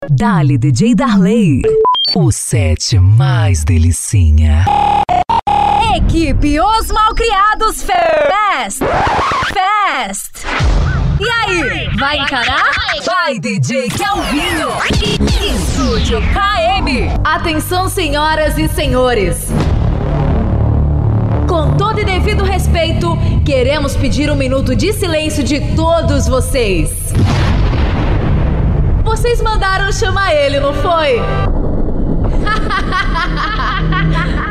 Dali DJ Darley, o set mais delicinha. Equipe Os Malcriados Fest! E aí, vai encarar? Vai DJ Kelvinho, Estúdio KM. Atenção, senhoras e senhores. Com todo e devido respeito, queremos pedir um minuto de silêncio de todos vocês. Vocês mandaram chamar ele, não foi?